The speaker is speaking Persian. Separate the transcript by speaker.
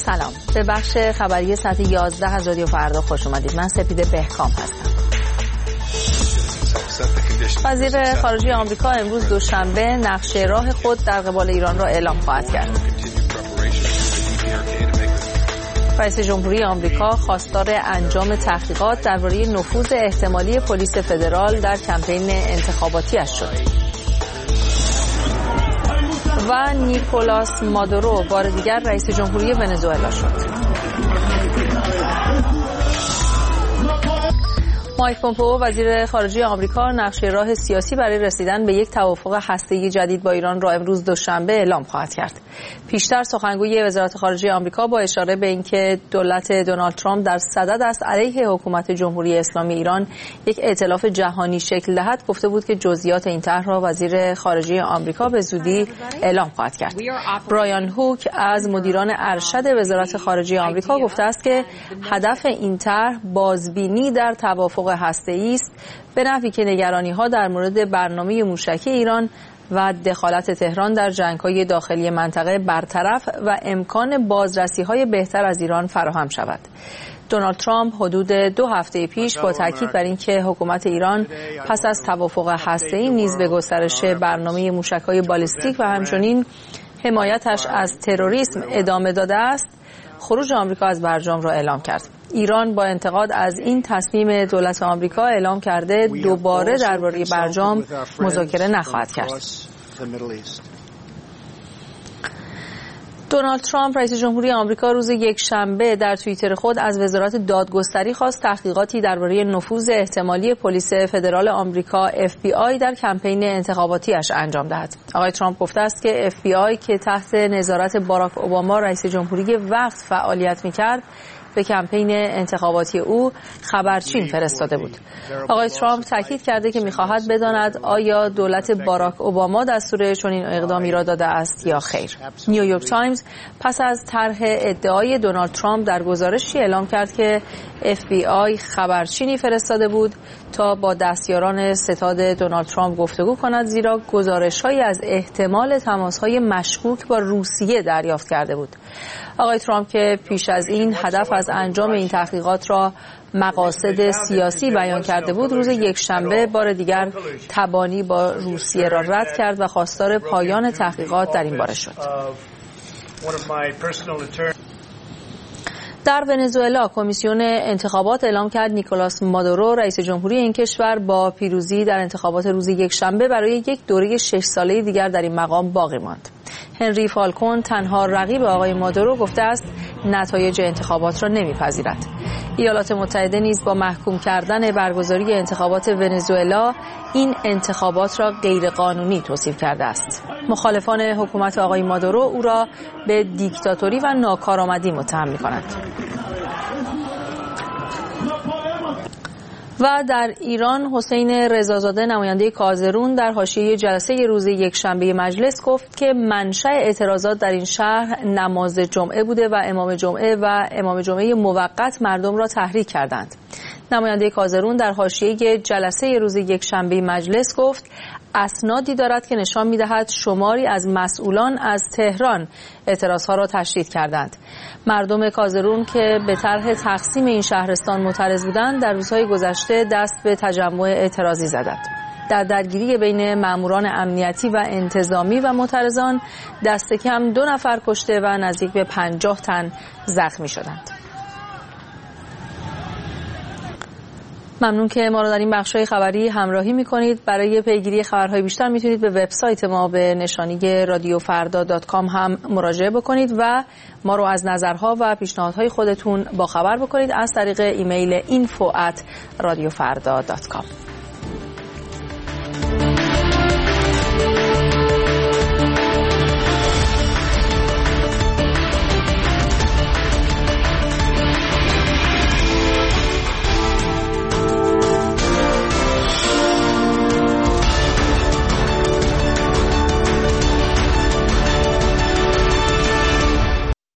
Speaker 1: سلام، به بخش خبری ساعت 11 از رادیو فردا خوش اومدید. من سپیده بهکام هستم. وزیر خارجه آمریکا امروز دوشنبه نقشه راه خود در قبال ایران را اعلام خواهد کرد. رئیس جمهوری آمریکا خواستار انجام تحقیقات درباره نفوذ احتمالی پلیس فدرال در کمپین انتخاباتی‌اش شد. و نیکولاس مادورو بار دیگر رئیس جمهوری ونزوئلا شد. مایک پومپئو وزیر خارجه آمریکا نقشه راه سیاسی برای رسیدن به یک توافق هسته‌ای جدید با ایران را امروز دوشنبه اعلام خواهد کرد. پیشتر سخنگوی وزارت خارجه آمریکا با اشاره به اینکه دولت دونالد ترامپ در صدد است علیه حکومت جمهوری اسلامی ایران یک ائتلاف جهانی شکل دهد، گفته بود که جزئیات این طرح را وزیر خارجه آمریکا به زودی اعلام خواهد کرد. برایان هوک از مدیران ارشد وزارت خارجه آمریکا گفته است که هدف این طرح بازبینی در توافق هسته‌ای است، به نحوی که نگرانی‌ها در مورد برنامه موشکی ایران و دخالت تهران در جنگ‌های داخلی منطقه برطرف و امکان بازرسی‌های بهتر از ایران فراهم شود. دونالد ترامپ حدود 2 هفته پیش با تاکید بر اینکه حکومت ایران پس از توافق هسته‌ای نیز به گسترش برنامه موشک‌های بالیستیک و همچنین حمایتش از تروریسم ادامه داده است، خروج آمریکا از برجام را اعلام کرد. ایران با انتقاد از این تصمیم دولت آمریکا اعلام کرده دوباره درباره برجام مذاکره نخواهد کرد. دونالد ترامپ رئیس جمهوری آمریکا روز یکشنبه در توییتر خود از وزارت دادگستری خواست تحقیقاتی درباره نفوذ احتمالی پلیس فدرال آمریکا FBI در کمپین انتخاباتیش انجام دهد. آقای ترامپ گفته است که FBI که تحت نظارت باراک اوباما رئیس جمهوری وقت فعالیت می‌کرد، به کمپین انتخاباتی او خبرچین فرستاده بود. آقای ترامپ تاکید کرده که می‌خواهد بداند آیا دولت باراک اوباما دستور چنین اقدامی را داده است یا خیر. نیویورک تایمز پس از طرح ادعای دونالد ترامپ در گزارشی اعلام کرد که FBI خبرچینی فرستاده بود تا با دستیاران ستاد دونالد ترامپ گفتگو کند، زیرا گزارش‌هایی از احتمال تماس‌های مشکوک با روسیه دریافت کرده بود. آقای ترامپ که پیش از این هدف از انجام این تحقیقات را مقاصد سیاسی بیان کرده بود، روز یکشنبه بار دیگر تبانی با روسیه را رد کرد و خواستار پایان تحقیقات در این باره شد. در ونزوئلا کمیسیون انتخابات اعلام کرد نیکولاس مادورو رئیس جمهوری این کشور با پیروزی در انتخابات روز یکشنبه برای یک دوره 6 ساله دیگر در این مقام باقی ماند. هنری فالکون تنها رقیب آقای مادورو گفته است نتایج انتخابات را نمیپذیرد. ایالات متحده نیز با محکوم کردن برگزاری انتخابات ونزوئلا این انتخابات را غیرقانونی توصیف کرده است. مخالفان حکومت آقای مادورو او را به دیکتاتوری و ناکارآمدی متهم می‌کنند. و در ایران حسین رضازاده نماینده کازرون در حاشیه جلسه روز یکشنبه مجلس گفت که منشأ اعتراضات در این شهر نماز جمعه بوده و امام جمعه موقت مردم را تحریک کردند. نماینده کازرون در حاشیه جلسه روز یکشنبه مجلس گفت اسنادی دارد که نشان می‌دهد شماری از مسئولان از تهران اعتراضها را تشدید کردند. مردم کازرون که به طرح تقسیم این شهرستان معترض بودند در روزهای گذشته دست به تجمع اعتراضی زدند. در درگیری بین ماموران امنیتی و انتظامی و معترضان دست کم 2 نفر کشته و نزدیک به 50 تن زخمی شدند. ممنون که ما را در این بخش‌های خبری همراهی می‌کنید. برای پیگیری خبرهای بیشتر می‌تونید به وبسایت ما به نشانی radiofarda.com هم مراجعه بکنید و ما رو از نظرها و پیشنهادهای خودتون باخبر بکنید از طریق ایمیل info@radiofarda.com.